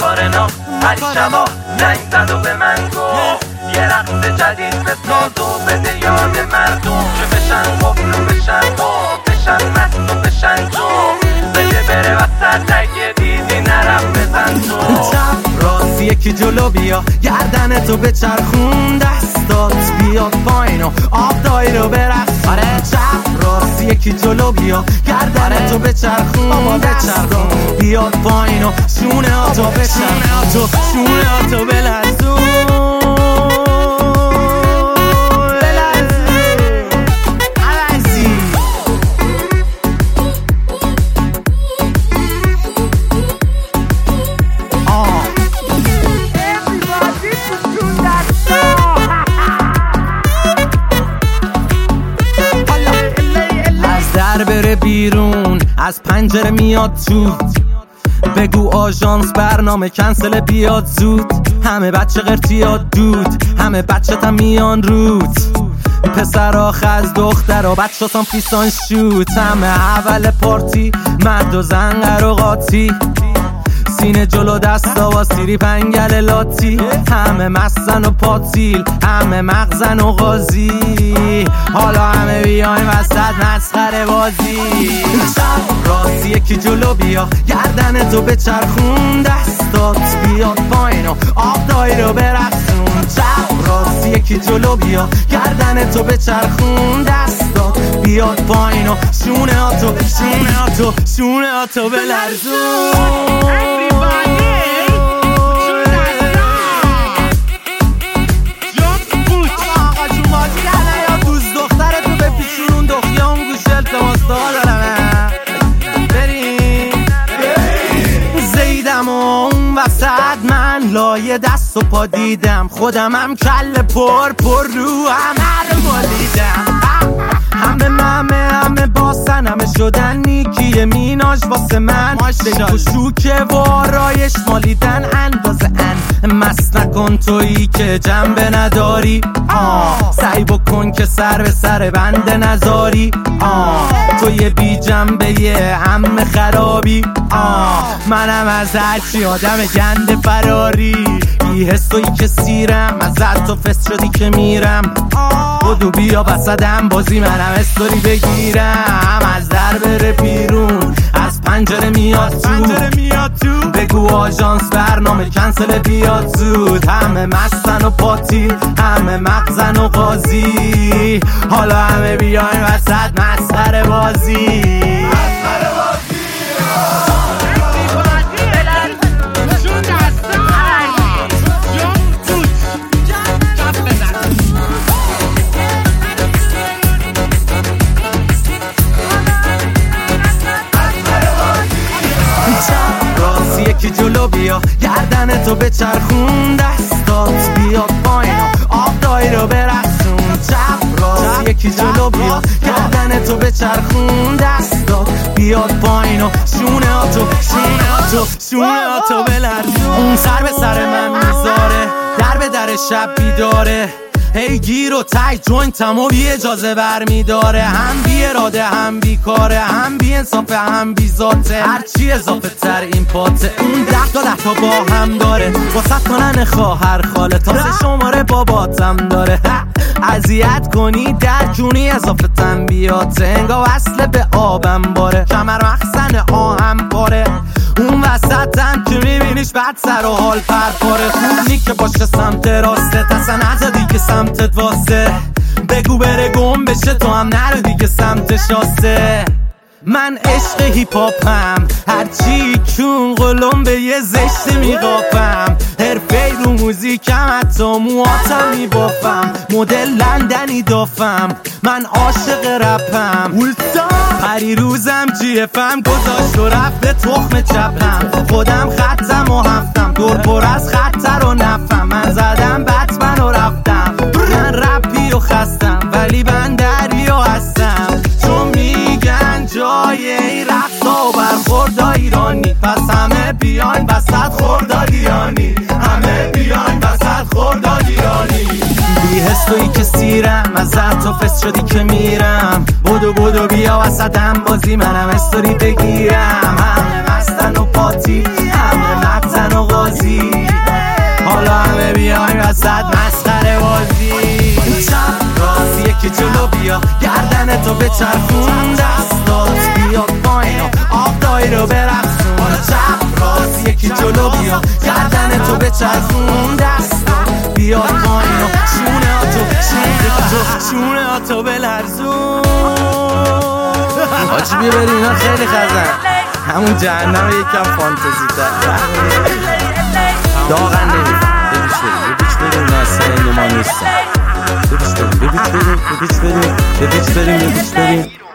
کارنا هری شبا زنگ زد و به من گفت یه رقص جدید بساز و بده یاد مردم که بشن قفل و بشن خوب بشن مست و بشن جو بده بره وسط اگه دیدی نرم بزن تو چپ راست یکی جلو بیا گردن تو بچرخون دستات بیاد پایین و آب دایی رو برقص آره چپ راست یکی جلو بیا گردن تو بچرخون دستات بیاد پایین و شونه ها تو بچرخون شونه ها تو بلرزون بره بیرون از پنجره میاد تو بگو آژانس برنامه کنسل بیاد زود همه بچه قرتیاد دود همه بچه تا میان روت پسر آخ از دختر و بچه سان فیسان شوت همه اول پارتی مرد و زن قراقاتی سینه جلو دستا و سیری پنگل لاتی همه مستن و پاتیل همه مغزن و غازی حالا همه بیایم وسط مسخره بازی چپ راست یکی جلو بیا گردن تو بچرخون دستات بیاد پایین و آب دایی رو برقصون چپ راست یکی جلو بیا گردن تو بچرخون دستات بیاد پایین و شونه ها تو بلرزون من لایه دست و پا دیدم خودمم کل پر رو همه رو مالیدم همه باسن همه شدن نیکی میناش واسه من بگو شوکه و آرایش مالیدن اندازه مست نکن تویی که جنبه نداری سعی بکن که سر به سر بنده نزاری توی بی جنبه یه همه خرابی منم از هرچی آدم گنده فراری بی حسوی که سیرم ازت تو فست شدی که میرم بدو بیا بسدم بازی منم استوری بگیرم از در بره بیرون از پنجره میاد تو بگو آژانس برنامه کنسل بیاد زود همه مستن و پاتی همه مغزن و غازی حالا همه بیاین وسط مسخره بازی یکی جلو بیا گردن تو بچرخون دستات بیاد پایین و آب دایی رو برقصون چپ راست یکی جلو بیا گردن تو بچرخون دستات بیاد پایین و شونه ها تو بلرزون اون سر به سر من میذاره در به در شب بیداره هی گیر و تای جوینتم و بی اجازه برمیداره هم بی اراده هم بی کاره هم بی انصافه هم بی ذاته هرچی اضافه تر این پاته اون 10 تا با هم داره واسه کنن خواهر خاله تازه شماره باباتم داره اذیت کنی در جونی اضافه تنبیاته انگا وصله به آبم باره کمر مخزن آهم پاره اون وسطم که میبینیش بعد سر و حال پرپاره خونی که باشه سمت راسته تسا نزا دیگه سمتت واسه بگو بره گم بشه تو هم نرو دیگه سمت شاسته من عشق هیپاپم هرچی کون قلم به یه زشت میقاپم حرفه رو موزیکم حتی مواتم میبافم مدل لندنی دافم من عاشق رپم پری روزم جیفم گذاشت و رفت به تخم چپم خودم خطم و هفتم دور پر از خطر و نفم من زدم بتمن و رفتم من رپی و خستم ولی بندریا هستم چون میگن جای این رقصا و برخوردا ایرانی پس همه بیاین وسط خوردادیانی همه بیاین وسط خوردادیانی بی حس تویی که سیرم از تو فست شدی که میرم بدو بیا وسطم بازی منم استوری بگیرم همه مستن و پاتی همه مغزن و غازی تو به چرخون دستات بیاد پایین آب دایی رو برقصون چپ راست یکی جلو بیا گردن تو به چرخون دستات بیاد پایین شونه ها تو بلرزون آجی بیا بریم اینا خیلی خزن همون جهنم یکم فانتزی تر داغن نمید ببیچ بریم ناسه ما نیستن ببیچ بریم